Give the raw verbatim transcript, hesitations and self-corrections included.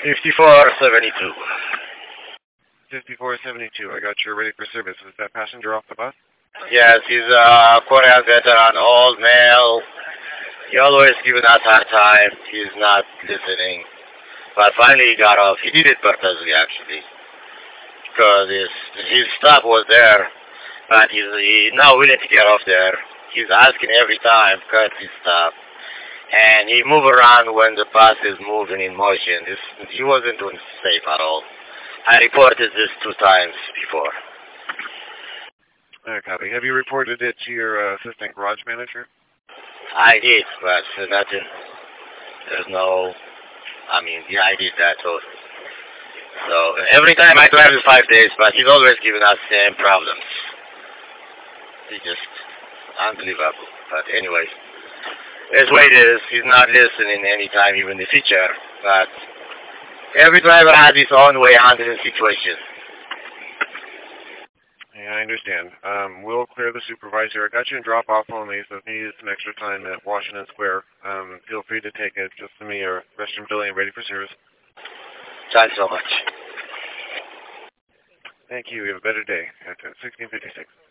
fifty-four seventy-two. fifty-four seventy-two, I got you ready for service. Is that passenger off the bus? Yes, he's a Korean veteran, old male. He always giving us hard time. He's not listening. But finally he got off. He did it purposely, actually. Because his, his stop was there. But he's, he's not willing to get off there. He's asking every time, cut his stop. And he move around when the bus is moving in motion. This, he wasn't doing safe at all. I reported this two times before. Uh, copy. Have you reported it to your uh, assistant garage manager? I did, but uh, nothing. There's no... I mean, yeah, I did that too. So, every time I drive in five days, but he's always giving us same problems. It's just unbelievable. But anyways, that's the way it is. He's not listening anytime, even the future. But every driver has his own way handling the situation. Yeah, I understand. Um, we'll clear the supervisor. I got you in drop-off only, so if you need some extra time at Washington Square, um, feel free to take it. Just send me your restroom billing ready for service. Thanks so much. Thank you. You have a better day. At sixteen fifty-six.